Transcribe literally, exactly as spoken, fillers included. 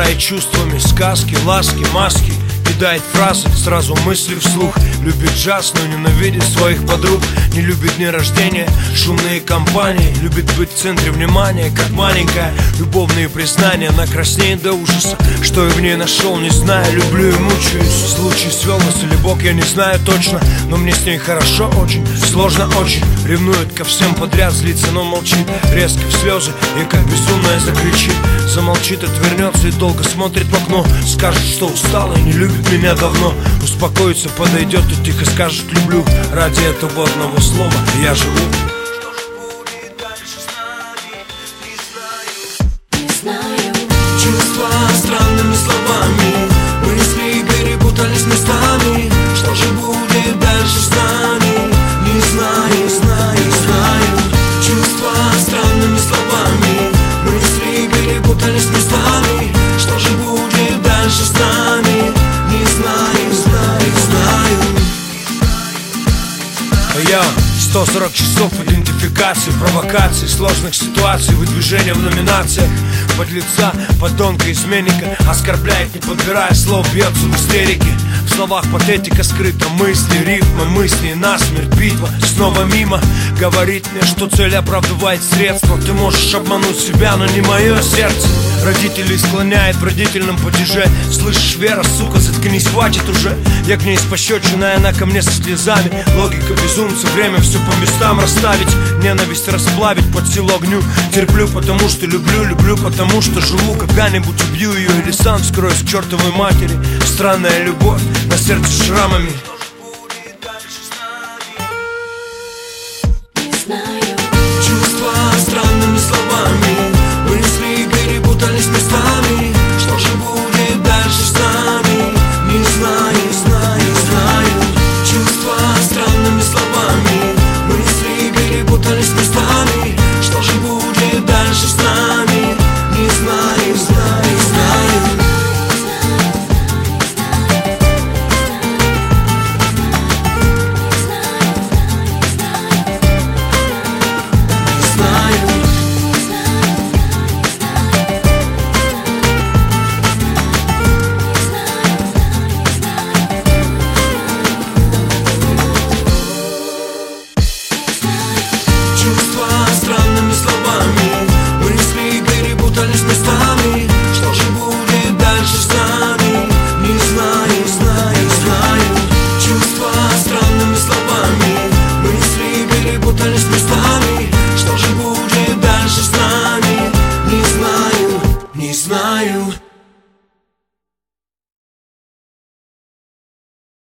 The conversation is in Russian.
Играет чувствами, сказки, ласки, маски. Кидает фразы, сразу мысли вслух. Любит джаз, но ненавидит своих подруг. Не любит дни рождения, шумные компании. Любит быть в центре внимания, как маленькая. Любовные признания, она краснеет до ужаса. Что я в ней нашел, не знаю, люблю и мучаюсь. Случай свел нас или Бог, я не знаю точно. Но мне с ней хорошо очень, сложно очень. Ревнует ко всем подряд, злится, но молчит. Резко в слезы и как безумная закричит. Замолчит, отвернется и долго смотрит в окно. Скажет, что устала и не любит меня давно. Успокоится, подойдет и тихо скажет люблю. Ради этого одного слова я живу. Что же будет дальше с нами, не знаю, не знаю. Чувства странными словами, мысли перепутались местами. Что же будет дальше с нами, не знаю, не знаю, не знаю. Чувства странными словами, мысли перепутались местами. Что же будет дальше с нами, не знаю, знаю, знаю. Я сто сорок часов идентификации, провокаций, сложных ситуаций, выдвижения в номинациях. Подлеца, подонка, изменника оскорбляет, не подбирая слов, бьется в истерике. В словах патетика скрыта, мысли, рифмы, мысли, насмерть, битва снова мимо. Говорит мне, что цель оправдывает средства. Ты можешь обмануть себя, но не мое сердце. Родителей склоняет в родительном падеже. Слышишь, Вера, сука, заткнись, хватит уже. Я к ней с пощечиной, она ко мне со слезами. Логика безумца, время все по местам расставить. Ненависть расплавить, под силу огню. Терплю, потому что люблю, люблю, потому что живу. Когда-нибудь убью ее или сам вскроюсь к чертовой матери. Странная любовь, на сердце шрамами.